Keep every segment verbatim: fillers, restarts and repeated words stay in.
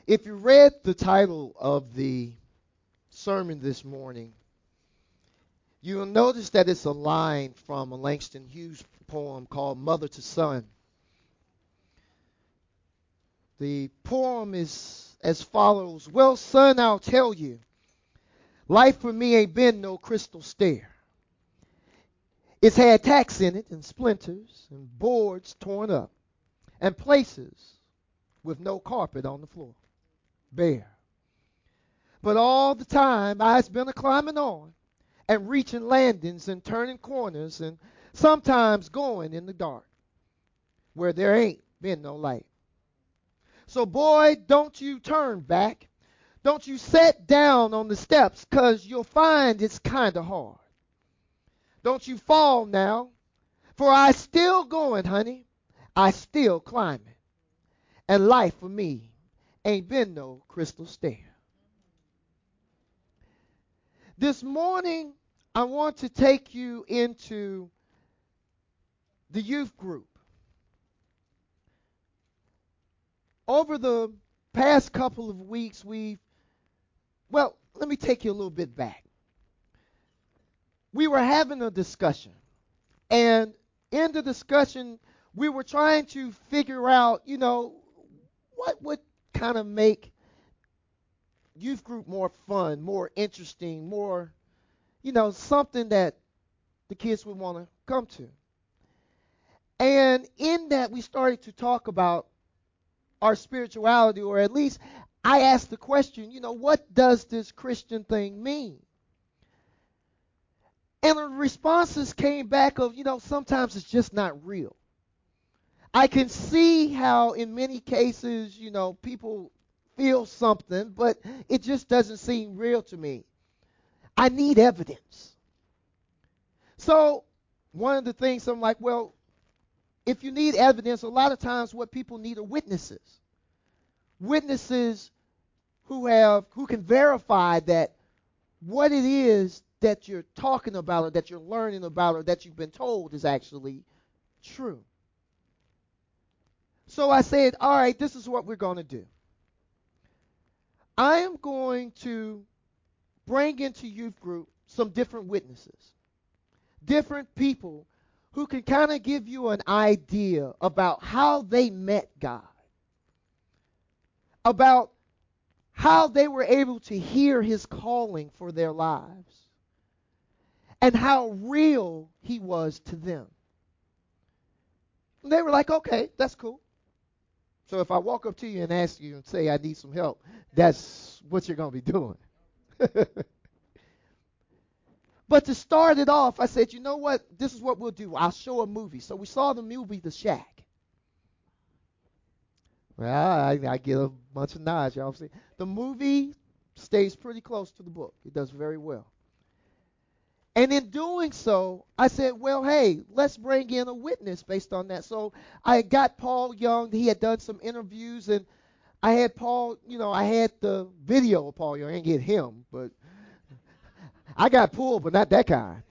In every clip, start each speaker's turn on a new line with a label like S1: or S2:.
S1: If you read the title of the sermon this morning, you'll notice that it's a line from a Langston Hughes poem called Mother to Son. The poem is as follows. Well, son, I'll tell you, life for me ain't been no crystal stair. It's had tacks in it and splinters and boards torn up and places with no carpet on the floor, bare. But all the time I've been a climbing on and reaching landings and turning corners and sometimes going in the dark where there ain't been no light. So boy, don't you turn back. Don't you sit down on the steps, 'cause you'll find it's kind of hard. Don't you fall now, for I still going, honey. I still climbing. And life for me ain't been no crystal stair. This morning, I want to take you into the youth group. Over the past couple of weeks, we've, well, let me take you a little bit back. We were having a discussion, and in the discussion, we were trying to figure out, you know, what would kind of make youth group more fun, more interesting, more, you know, something that the kids would want to come to. And in that, we started to talk about our spirituality, or at least I asked the question, you know, what does this Christian thing mean? And the responses came back of, you know, sometimes it's just not real. I can see how in many cases, you know, people feel something, but it just doesn't seem real to me. I need evidence. So one of the things I'm like, well, if you need evidence, a lot of times what people need are witnesses. Witnesses who have who can verify that what it is that you're talking about or that you're learning about or that you've been told is actually true. So I said, all right, this is what we're going to do. I am going to bring into youth group some different witnesses, different people who can kind of give you an idea about how they met God, about how they were able to hear his calling for their lives, and how real he was to them. And they were like, okay, that's cool. So if I walk up to you and ask you and say I need some help, that's what you're going to be doing. But to start it off, I said, you know what? This is what we'll do. I'll show a movie. So we saw the movie The Shack. Well, I, I get a bunch of nods, y'all see. The movie stays pretty close to the book. It does very well. And in doing so, I said, well, hey, let's bring in a witness based on that. So I got Paul Young. He had done some interviews, and I had Paul, you know, I had the video of Paul Young. I didn't get him, but I got pulled, but not that kind.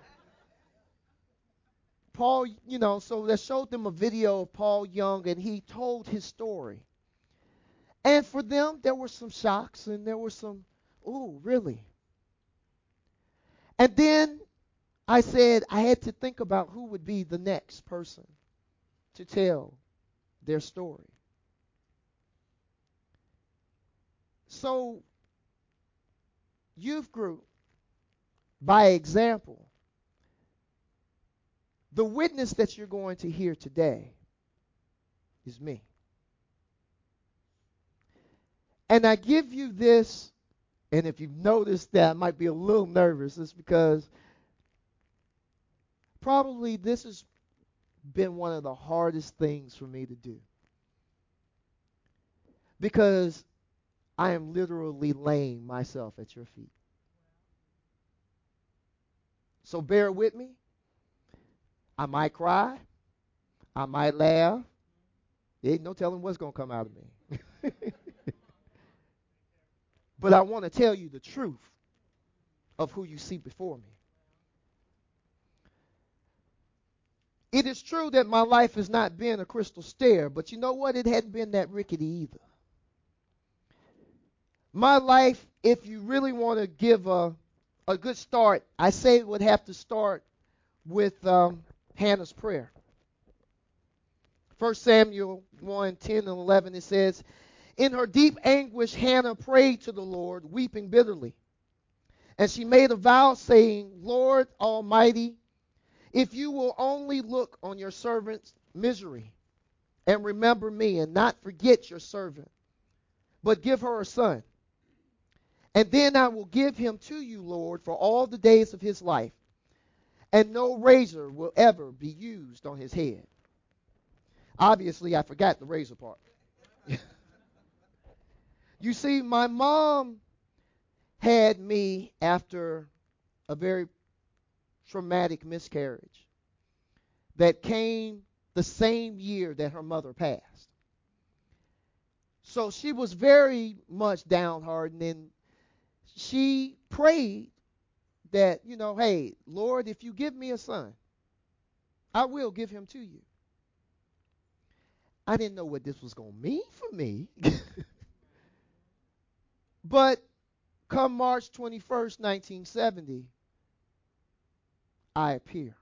S1: Paul, you know, so they showed them a video of Paul Young, and he told his story. And for them, there were some shocks, and there were some, ooh, really? And then I said I had to think about who would be the next person to tell their story. So, youth group, by example, the witness that you're going to hear today is me. And I give you this, and if you've noticed that I might be a little nervous, it's because probably this has been one of the hardest things for me to do. Because I am literally laying myself at your feet. So bear with me. I might cry. I might laugh. There ain't no telling what's going to come out of me. But I want to tell you the truth of who you see before me. It is true that my life has not been a crystal stair, but you know what? It hadn't been that rickety either. My life, if you really want to give a, a good start, I say it would have to start with um, Hannah's prayer. First Samuel one, ten and eleven, it says, in her deep anguish, Hannah prayed to the Lord, weeping bitterly. And she made a vow, saying, Lord Almighty, if you will only look on your servant's misery and remember me and not forget your servant, but give her a son. And then I will give him to you, Lord, for all the days of his life, and no razor will ever be used on his head. Obviously, I forgot the razor part. You see, my mom had me after a very traumatic miscarriage that came the same year that her mother passed. So she was very much downhearted, and she prayed that, you know, hey, Lord, if you give me a son, I will give him to you. I didn't know what this was going to mean for me. But come March twenty-first, nineteen seventy, I appear.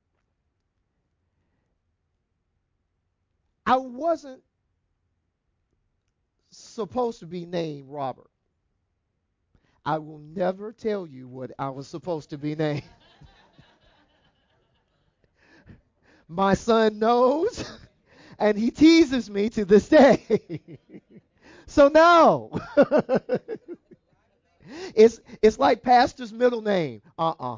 S1: I wasn't supposed to be named Robert. I will never tell you what I was supposed to be named. My son knows, and he teases me to this day. So no. It's it's like pastor's middle name. Uh-uh.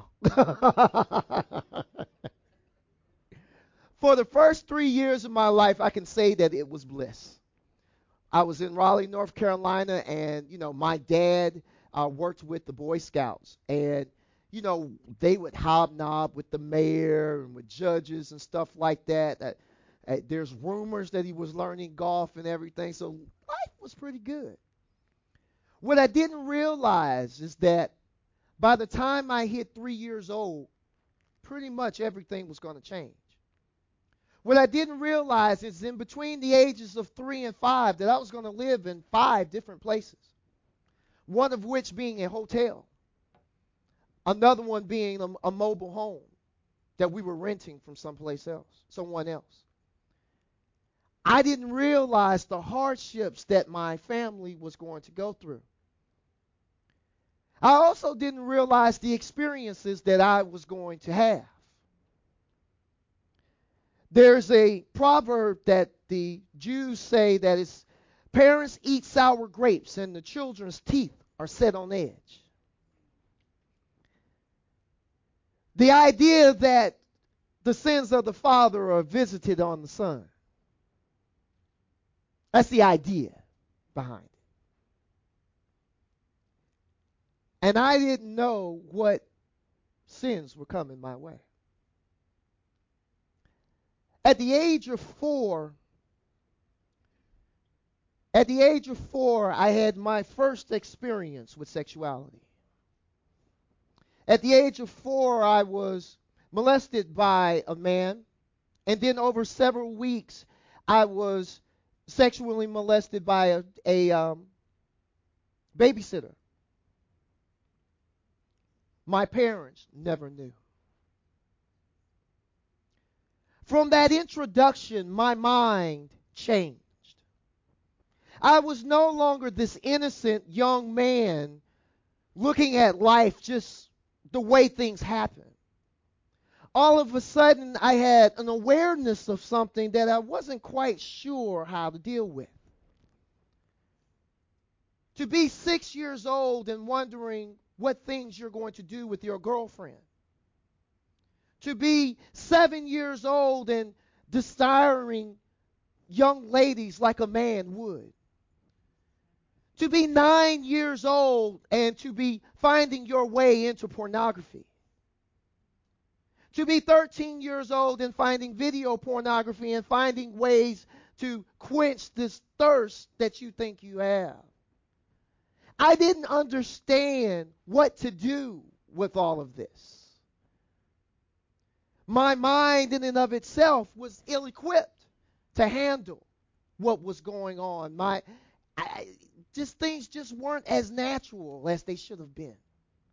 S1: For the first three years of my life, I can say that it was bliss. I was in Raleigh, North Carolina, and, you know, my dad uh, worked with the Boy Scouts. And, you know, they would hobnob with the mayor and with judges and stuff like that. Uh, uh, there's rumors that he was learning golf and everything. So life was pretty good. What I didn't realize is that by the time I hit three years old, pretty much everything was going to change. What I didn't realize is in between the ages of three and five that I was going to live in five different places. One of which being a hotel. Another one being a, a mobile home that we were renting from someplace else, someone else. I didn't realize the hardships that my family was going to go through. I also didn't realize the experiences that I was going to have. There's a proverb that the Jews say that is, parents eat sour grapes and the children's teeth are set on edge. The idea that the sins of the father are visited on the son. That's the idea behind it. And I didn't know what sins were coming my way. At the age of four, at the age of four, I had my first experience with sexuality. At the age of four, I was molested by a man, and then over several weeks, I was sexually molested by a, a um, babysitter. My parents never knew. From that introduction, my mind changed. I was no longer this innocent young man looking at life just the way things happen. All of a sudden, I had an awareness of something that I wasn't quite sure how to deal with. To be six years old and wondering what things you're going to do with your girlfriend. To be seven years old and desiring young ladies like a man would. To be nine years old and to be finding your way into pornography. To be thirteen years old and finding video pornography and finding ways to quench this thirst that you think you have. I didn't understand what to do with all of this. My mind in and of itself was ill-equipped to handle what was going on. My, I, just things just weren't as natural as they should have been.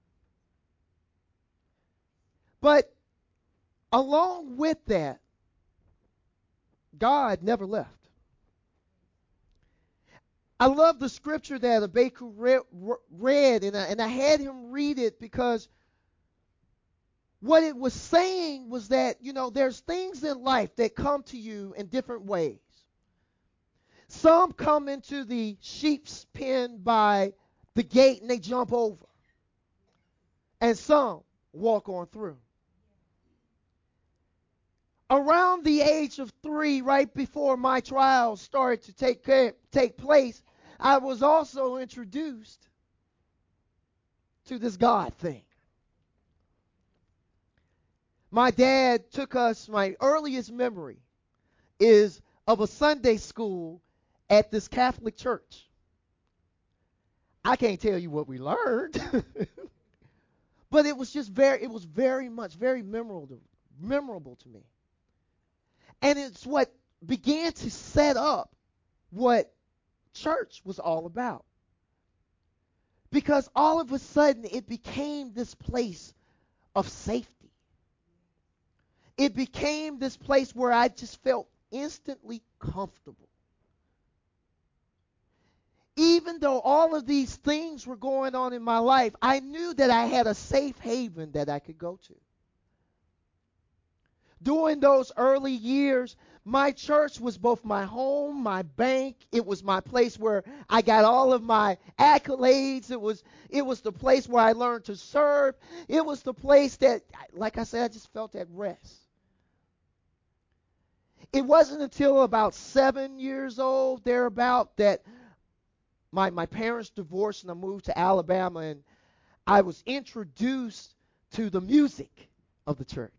S1: But along with that, God never left. I love the scripture that Habakkuk read, read and, I, and I had him read it because what it was saying was that, you know, there's things in life that come to you in different ways. Some come into the sheep's pen by the gate and they jump over. And some walk on through. Around the age of three, right before my trials started to take care, take place, I was also introduced to this God thing. My dad took us, my earliest memory is of a Sunday school at this Catholic church. I can't tell you what we learned, but it was just very, it was very much, very memorable, memorable to me. And it's what began to set up what church was all about. Because all of a sudden it became this place of safety. It became this place where I just felt instantly comfortable. Even though all of these things were going on in my life, I knew that I had a safe haven that I could go to. During those early years, my church was both my home, my bank. It was my place where I got all of my accolades. It was, it was the place where I learned to serve. It was the place that, like I said, I just felt at rest. It wasn't until about seven years old, thereabout, that my, my parents divorced and I moved to Alabama, and I was introduced to the music of the church.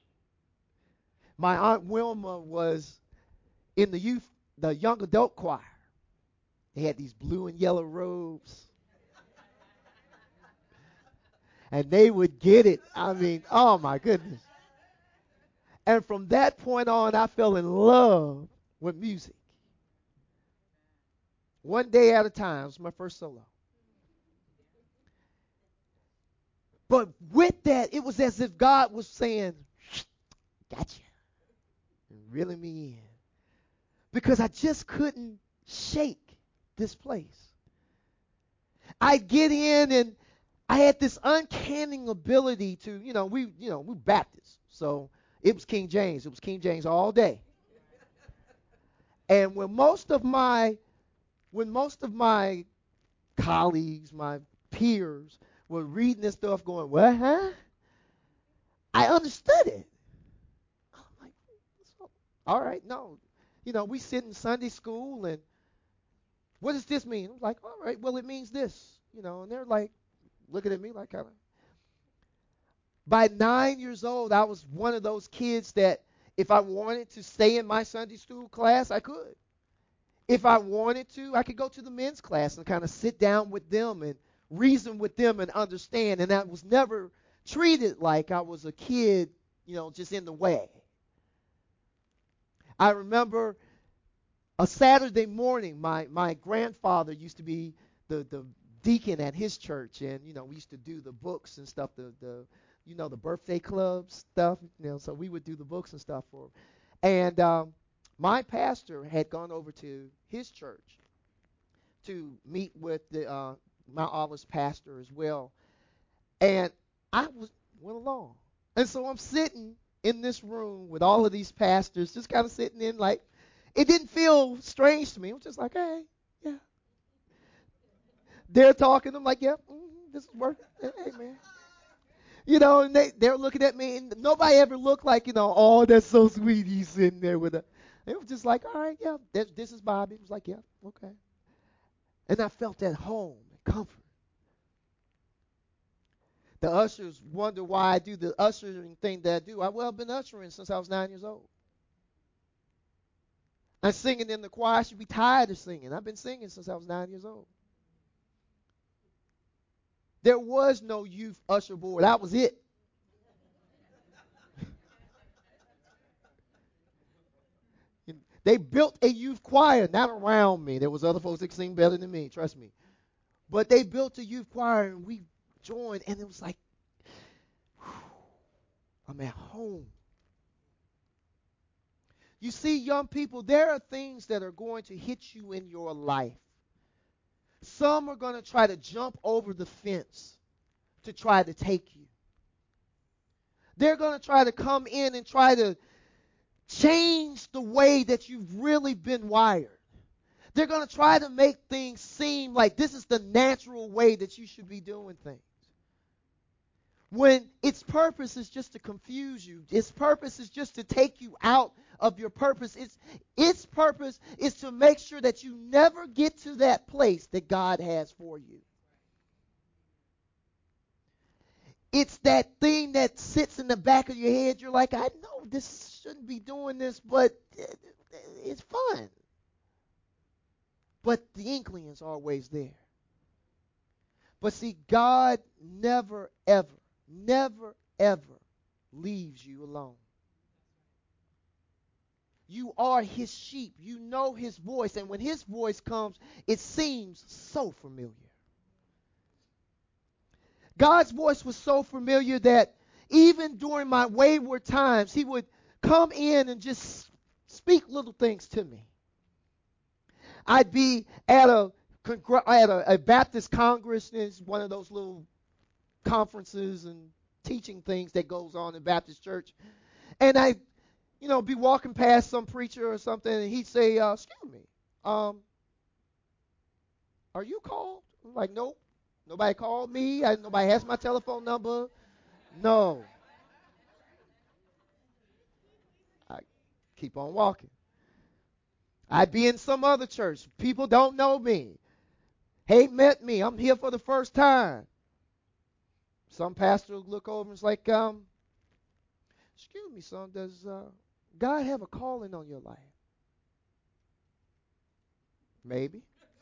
S1: My Aunt Wilma was in the youth, the young adult choir. They had these blue and yellow robes. And they would get it. I mean, oh my goodness. And from that point on, I fell in love with music. One day at a time. It was my first solo. But with that, it was as if God was saying, gotcha. And reeling me in. Because I just couldn't shake this place. I'd get in and I had this uncanny ability to, you know, we, you know, we Baptists. So it was King James. It was King James all day. And when most of my, when most of my colleagues, my peers were reading this stuff going, what, huh? I understood it. I'm like, all right, no. You know, we sit in Sunday school and what does this mean? I'm like, all right, well, it means this. You know, and they're like, looking at me like kind of. By nine years old, I was one of those kids that if I wanted to stay in my Sunday school class, I could. If I wanted to, I could go to the men's class and kind of sit down with them and reason with them and understand. And I was never treated like I was a kid, you know, just in the way. I remember a Saturday morning, my, my grandfather used to be the, the deacon at his church, and, you know, we used to do the books and stuff, the, the you know, the birthday club stuff, you know, so we would do the books and stuff for him. And um, my pastor had gone over to his church to meet with the uh, Mount Olive's pastor as well, and I was went along. And so I'm sitting in this room with all of these pastors, just kind of sitting in like, it didn't feel strange to me. It was just like, hey, yeah. They're talking. I'm like, yeah, mm-hmm, this is working. Hey, man. You know, and they, they're looking at me, and nobody ever looked like, you know, oh, that's so sweet. He's sitting there with a. It was just like, all right, yeah, this, this is Bobby. It was like, yeah, okay. And I felt at home and comfort. The ushers wonder why I do the ushering thing that I do. I, well, I've been ushering since I was nine years old. I'm singing in the choir. I should be tired of singing. I've been singing since I was nine years old. There was no youth usher board. That was it. They built a youth choir, not around me. There was other folks that could sing better than me, trust me. But they built a youth choir, and we joined, and it was like, whew, I'm at home. You see, young people, there are things that are going to hit you in your life. Some are going to try to jump over the fence to try to take you. They're going to try to come in and try to change the way that you've really been wired. They're going to try to make things seem like this is the natural way that you should be doing things. When its purpose is just to confuse you. Its purpose is just to take you out of your purpose. Its, its purpose is to make sure that you never get to that place that God has for you. It's that thing that sits in the back of your head. You're like, I know this shouldn't be doing this, but it's fun. But the inkling is always there. But see, God never, ever, never, ever leaves you alone. You are his sheep. You know his voice. And when his voice comes, it seems so familiar. God's voice was so familiar that even during my wayward times, he would come in and just speak little things to me. I'd be at a at a, a Baptist Congress. It's one of those little conferences and teaching things that goes on in Baptist church. And I, you know, be walking past some preacher or something, and he'd say, uh, excuse me, um, are you called? I'm like, nope. Nobody called me. I, nobody has my telephone number. No. I keep on walking. I'd be in some other church. People don't know me. Ain't met me. I'm here for the first time. Some pastor will look over and is like, um, excuse me, son, does uh, God have a calling on your life? Maybe.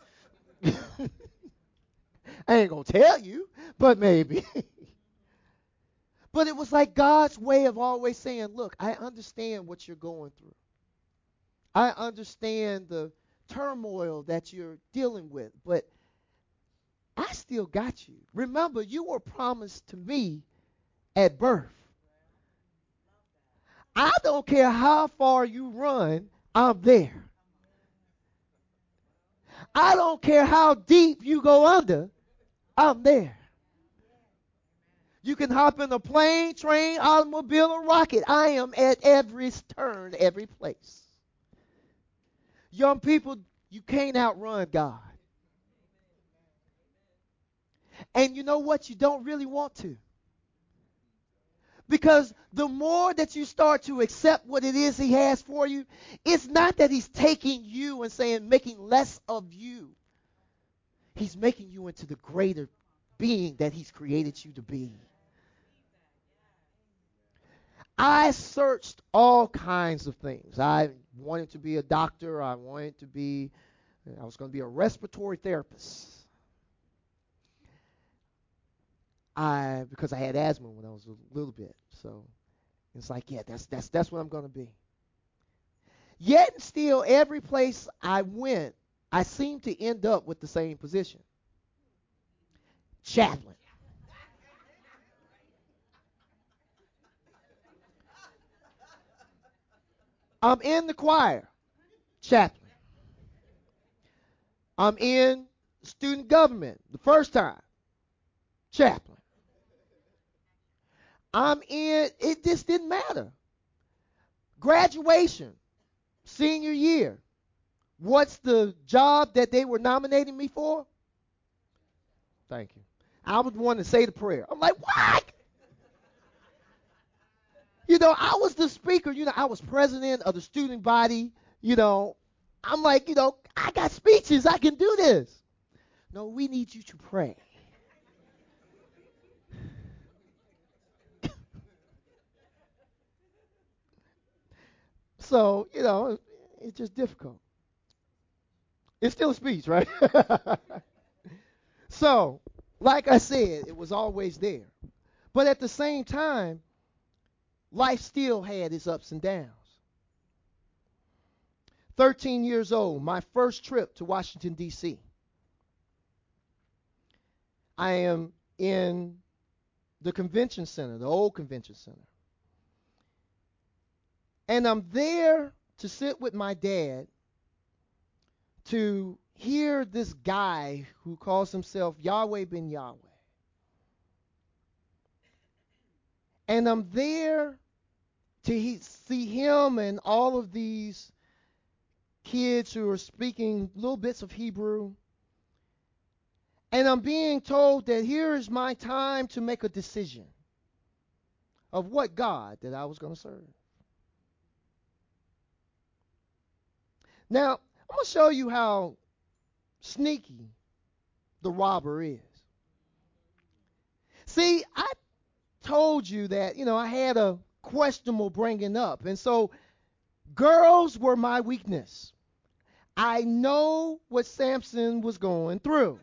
S1: I ain't going to tell you, but maybe. But it was like God's way of always saying, look, I understand what you're going through. I understand the turmoil that you're dealing with, but I still got you. Remember, you were promised to me at birth. I don't care how far you run, I'm there. I don't care how deep you go under, I'm there. You can hop in a plane, train, automobile, or rocket. I am at every turn, every place. Young people, you can't outrun God. And you know what? You don't really want to. Because the more that you start to accept what it is he has for you, it's not that he's taking you and saying, making less of you. He's making you into the greater being that he's created you to be. I searched all kinds of things. I wanted to be a doctor. I wanted to be, I was going to be a respiratory therapist. I, because I had asthma when I was a little bit. So it's like, yeah, that's that's that's what I'm going to be. Yet and still, every place I went, I seemed to end up with the same position. Chaplain. I'm in the choir. Chaplain. I'm in student government the first time. Chaplain. I'm in, it just didn't matter. Graduation, senior year. What's the job that they were nominating me for? Thank you. I was the one to say the prayer. I'm like, what? You know, I was the speaker. You know, I was president of the student body. You know, I'm like, you know, I got speeches. I can do this. No, we need you to pray. So, you know, it's just difficult. It's still a speech, right? So, like I said, it was always there. But at the same time, life still had its ups and downs. thirteen years old, my first trip to Washington, D C. I am in the convention center, the old convention center. And I'm there to sit with my dad to hear this guy who calls himself Yahweh ben Yahweh. And I'm there to he, see him and all of these kids who are speaking little bits of Hebrew. And I'm being told that here is my time to make a decision of what God that I was going to serve. Now, I'm going to show you how sneaky the robber is. See, I told you that, you know, I had a questionable bringing up. And so girls were my weakness. I know what Samson was going through.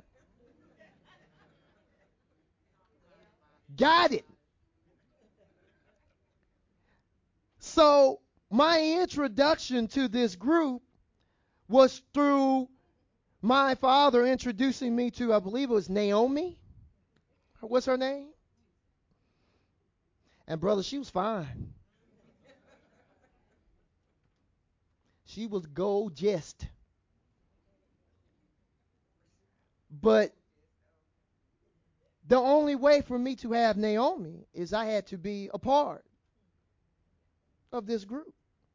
S1: Got it. So my introduction to this group was through my father introducing me to, I believe it was Naomi. What's her name? And brother, she was fine. She was gorgeous. But the only way for me to have Naomi is I had to be a part of this group.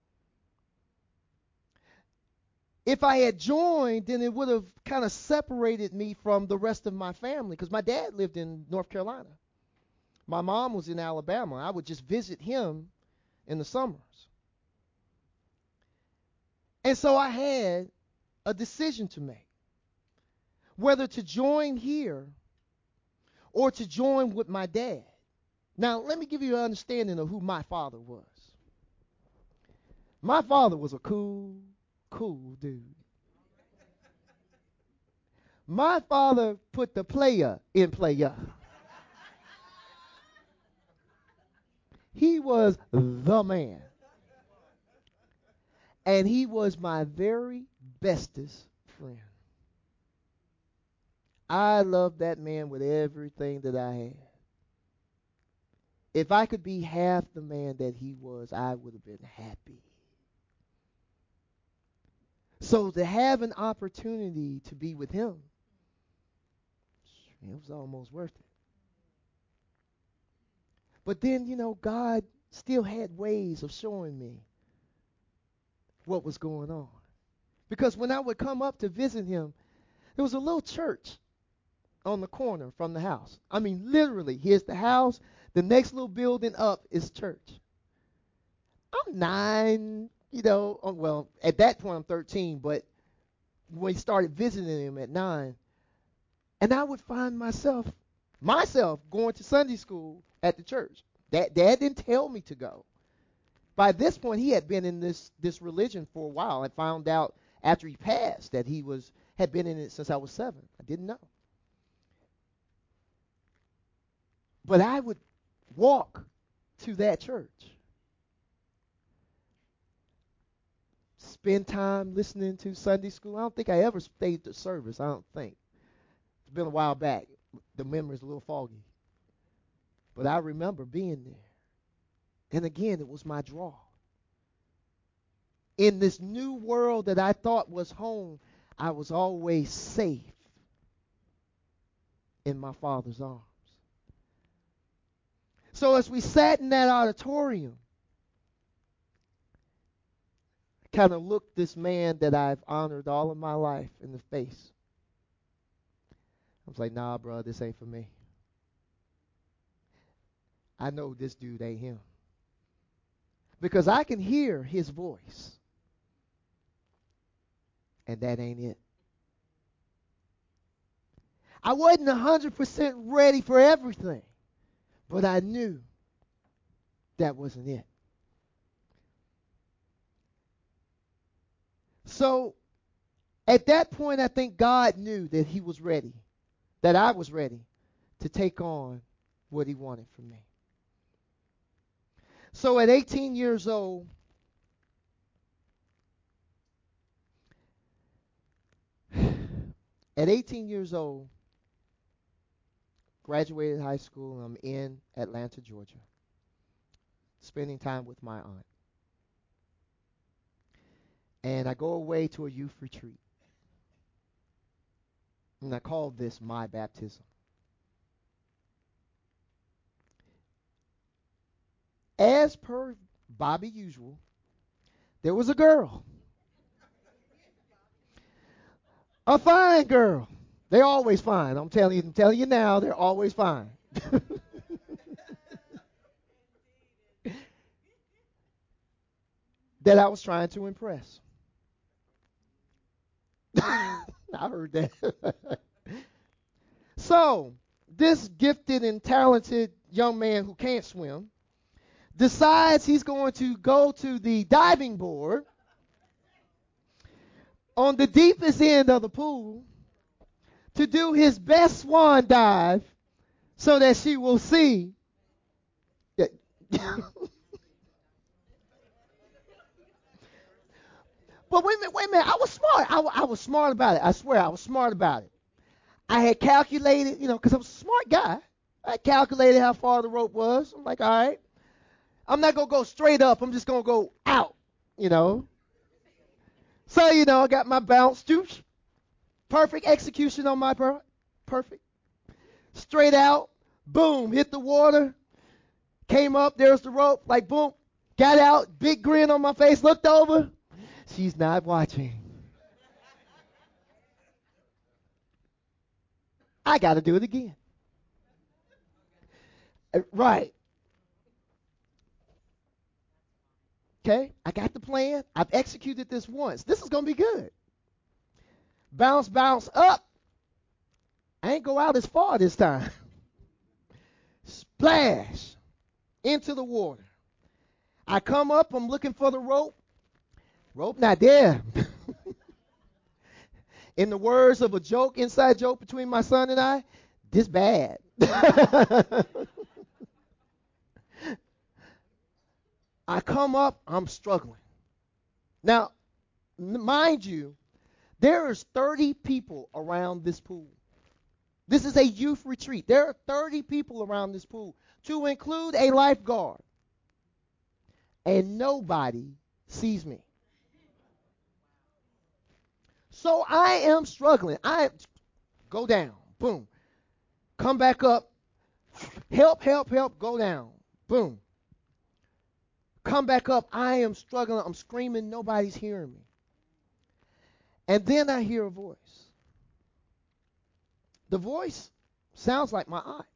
S1: If I had joined, then it would have kind of separated me from the rest of my family because my dad lived in North Carolina. My mom was in Alabama. I would just visit him in the summers. And so I had a decision to make, whether to join here or to join with my dad. Now, let me give you an understanding of who my father was. My father was a cool, cool dude. My father put the player in player. He was the man. And he was my very bestest friend. I loved that man with everything that I had. If I could be half the man that he was, I would have been happy. So to have an opportunity to be with him, it was almost worth it. But then, you know, God still had ways of showing me what was going on. Because when I would come up to visit him, there was a little church on the corner from the house. I mean, literally, here's the house. The next little building up is church. I'm nine, you know, oh, well, at that point I'm thirteen, but when we started visiting him at nine, and I would find myself, myself going to Sunday school at the church. Dad, Dad didn't tell me to go. By this point, he had been in this, this religion for a while. I found out after he passed that he was had been in it since I was seven. I didn't know. But I would walk to that church, spend time listening to Sunday school. I don't think I ever stayed to service. I don't think. It's been a while back. The memory's a little foggy. But I remember being there. And again, it was my draw. In this new world that I thought was home, I was always safe in my Father's arms. So as we sat in that auditorium, I kind of looked this man that I've honored all of my life in the face. I was like, nah, bro, this ain't for me. I know this dude ain't him. Because I can hear his voice. And that ain't it. I wasn't one hundred percent ready for everything. But I knew that wasn't it. So at that point, I think God knew that he was ready, that I was ready to take on what he wanted from me. So at eighteen years old, At eighteen years old, graduated high school, and I'm in Atlanta, Georgia, spending time with my aunt. And I go away to a youth retreat. And I call this my baptism. As per Bobby usual, there was a girl. A fine girl. They're always fine. I'm telling you, I'm telling you now, they're always fine. That I was trying to impress. I heard that. So, this gifted and talented young man who can't swim decides he's going to go to the diving board on the deepest end of the pool to do his best swan dive so that she will see. that- But wait a minute, wait a minute. I was smart. I, wa- I was smart about it. I swear, I was smart about it. I had calculated, you know, because I was a smart guy. I calculated how far the rope was. I'm like, all right, I'm not going to go straight up. I'm just going to go out, you know. So, you know, I got my bounce. Doosh. Perfect execution on my part. Perfect. Straight out. Boom. Hit the water. Came up. There's the rope. Like, boom. Got out. Big grin on my face. Looked over. She's not watching. I got to do it again. Uh, Right. Okay. I got the plan. I've executed this once. This is going to be good. Bounce, bounce up. I ain't go out as far this time. Splash into the water. I come up. I'm looking for the rope. Rope not there. In the words of a joke, inside joke between my son and I, this bad. I come up, I'm struggling. Now, mind you, there is thirty people around this pool. This is a youth retreat. There are thirty people around this pool, to include a lifeguard. And nobody sees me. So I am struggling. I go down. Boom. Come back up. Help, help, help. Go down. Boom. Come back up. I am struggling. I'm screaming. Nobody's hearing me. And then I hear a voice. The voice sounds like my aunt.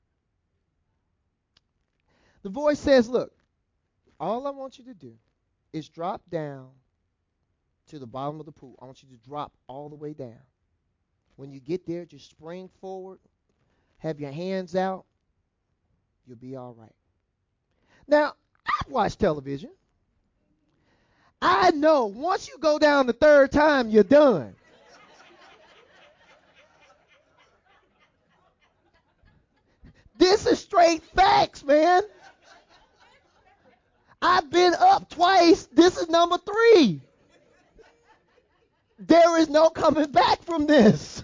S1: The voice says, look, all I want you to do is drop down to the bottom of the pool. I want you to drop all the way down. When you get there, just spring forward, have your hands out. You'll be all right. Now, I've watched television. I know once you go down the third time, you're done. This is straight facts, man. I've been up twice. This is number three. There is no coming back from this.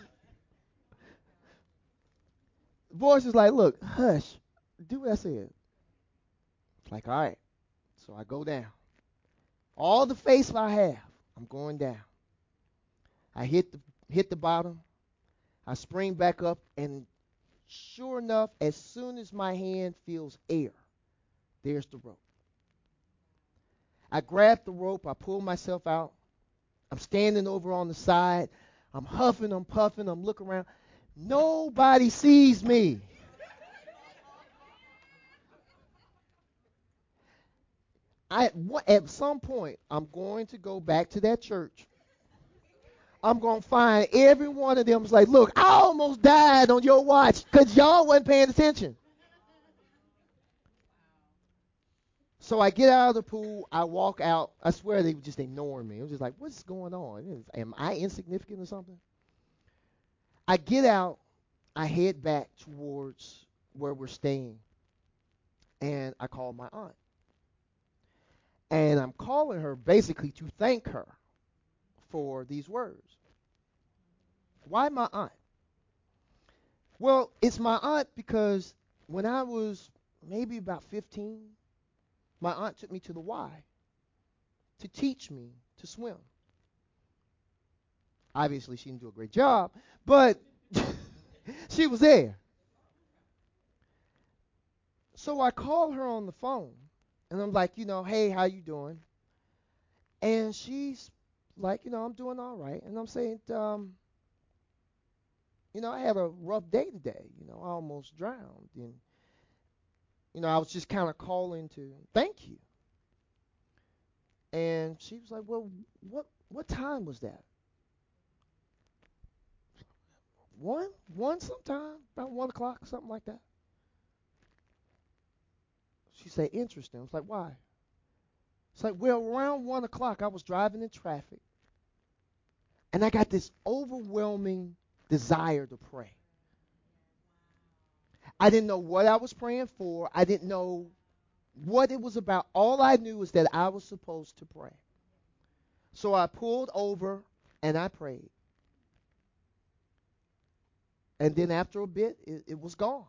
S1: The voice is like, look, hush. Do what I said. It's like, all right. So I go down. All the faith I have, I'm going down. I hit the hit the bottom. I spring back up, and sure enough, as soon as my hand feels air, there's the rope. I grab the rope. I pull myself out. I'm standing over on the side. I'm huffing. I'm puffing. I'm looking around. Nobody sees me. I at some point I'm going to go back to that church. I'm going to find every one of them is like, look, I almost died on your watch because y'all wasn't paying attention. So I get out of the pool. I walk out. I swear they were just ignoring me. I was just like, what's going on? Am I insignificant or something? I get out. I head back towards where we're staying. And I call my aunt. And I'm calling her basically to thank her for these words. Why my aunt? Well, it's my aunt because when I was maybe about fifteen, my aunt took me to the Y to teach me to swim. Obviously, she didn't do a great job, but she was there. So I call her on the phone, and I'm like, you know, hey, how you doing? And she's like, you know, I'm doing all right. And I'm saying, um, you know, I had a rough day today. You know, I almost drowned. And, you know, I was just kind of calling to thank you. And she was like, well, what what time was that? One? One sometime? About one o'clock, something like that. She said, interesting. I was like, why? It's like, well, around one o'clock, I was driving in traffic, and I got this overwhelming desire to pray. I didn't know what I was praying for. I didn't know what it was about. All I knew was that I was supposed to pray. So I pulled over and I prayed. And then after a bit, it, it was gone.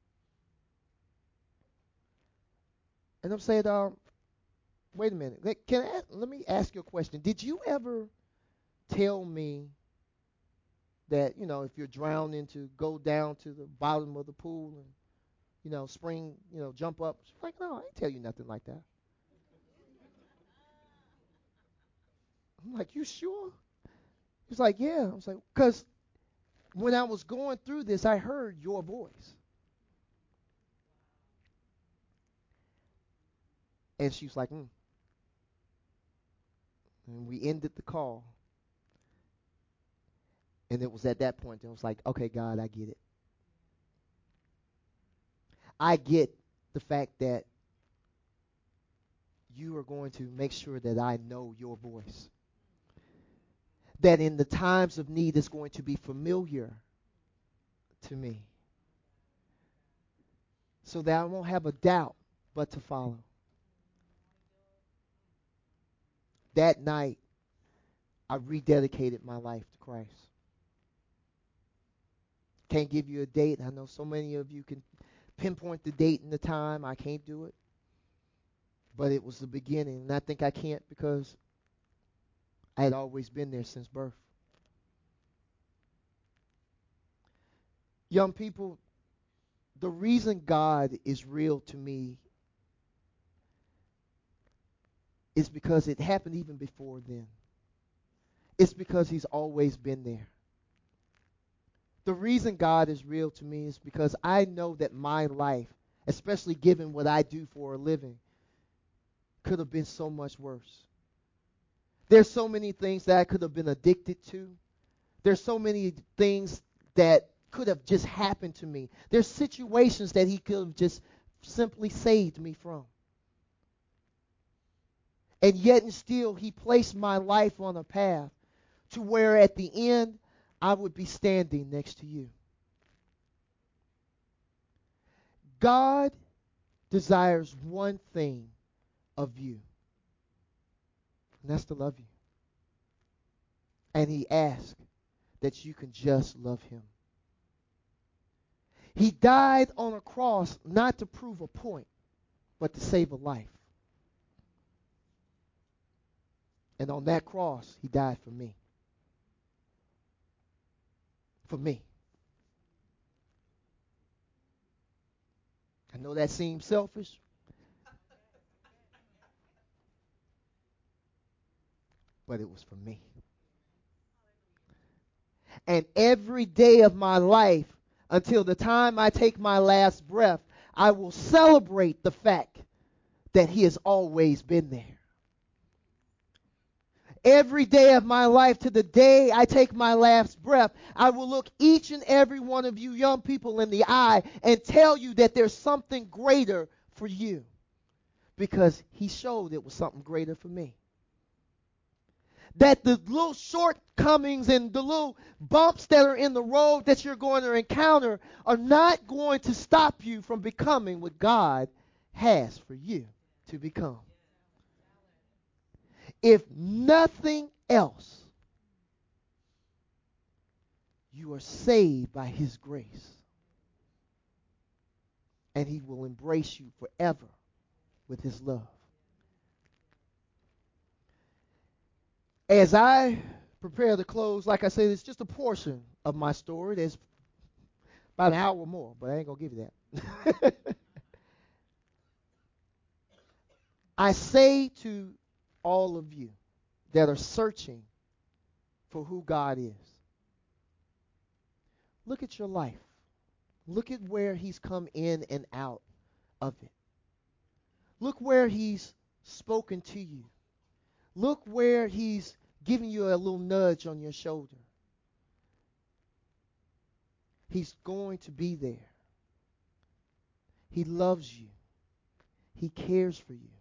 S1: And I'm saying, um, wait a minute. Let, can I, let me ask you a question. Did you ever tell me that, you know, if you're drowning to go down to the bottom of the pool and, you know, spring, you know, jump up? She's like, no, I didn't tell you nothing like that. I'm like, you sure? He's like, yeah. I was like, because when I was going through this, I heard your voice. And she was like, mm. And we ended the call. And it was at that point that I was like, okay, God, I get it. I get the fact that you are going to make sure that I know your voice. That in the times of need is going to be familiar to me. So that I won't have a doubt but to follow. That night, I rededicated my life to Christ. Can't give you a date. I know so many of you can pinpoint the date and the time. I can't do it. But it was the beginning. And I think I can't because I had always been there since birth. Young people, the reason God is real to me is because it happened even before then. It's because he's always been there. The reason God is real to me is because I know that my life, especially given what I do for a living, could have been so much worse. There's so many things that I could have been addicted to. There's so many things that could have just happened to me. There's situations that he could have just simply saved me from. And yet and still, he placed my life on a path to where at the end, I would be standing next to you. God desires one thing of you, and that's to love you. And he asks that you can just love him. He died on a cross not to prove a point, but to save a life. And on that cross, he died for me. For me. I know that seems selfish, but it was for me. And every day of my life, until the time I take my last breath, I will celebrate the fact that he has always been there. Every day of my life to the day I take my last breath, I will look each and every one of you young people in the eye and tell you that there's something greater for you. Because he showed it was something greater for me. That the little shortcomings and the little bumps that are in the road that you're going to encounter are not going to stop you from becoming what God has for you to become. If nothing else, You are saved by his grace. And he will embrace you forever with his love. As I prepare to close, like I said, it's just a portion of my story. There's about an hour more, but I ain't going to give you that. I say to all of you that are searching for who God is, look at your life. Look at where he's come in and out of it. Look where he's spoken to you. Look where he's giving you a little nudge on your shoulder. He's going to be there. He loves you. He cares for you.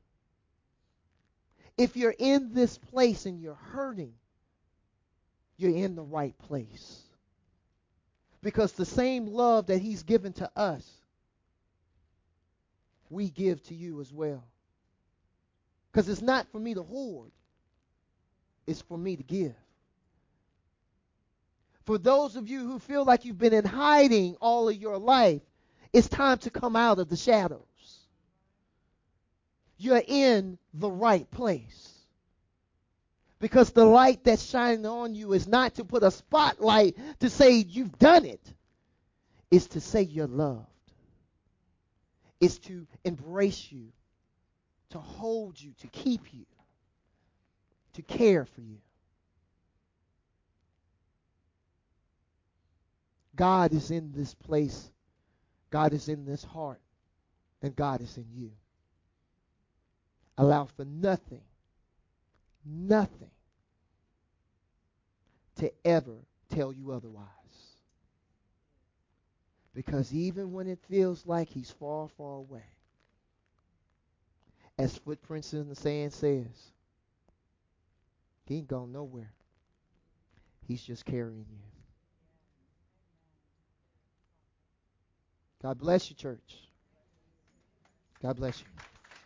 S1: If you're in this place and you're hurting, you're in the right place. Because the same love that he's given to us, we give to you as well. Because it's not for me to hoard. It's for me to give. For those of you who feel like you've been in hiding all of your life, it's time to come out of the shadows. You're in the right place. Because the light that's shining on you is not to put a spotlight to say you've done it. It's to say you're loved. It's to embrace you, to hold you, to keep you, to care for you. God is in this place. God is in this heart. And God is in you. Allow for nothing, nothing to ever tell you otherwise. Because even when it feels like he's far, far away, as Footprints in the Sand says, he ain't gone nowhere. He's just carrying you. God bless you, church. God bless you.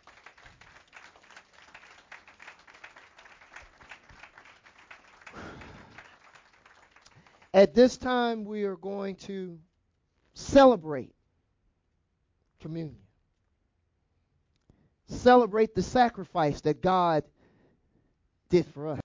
S1: At this time, we are going to celebrate communion. Celebrate the sacrifice that God did for us.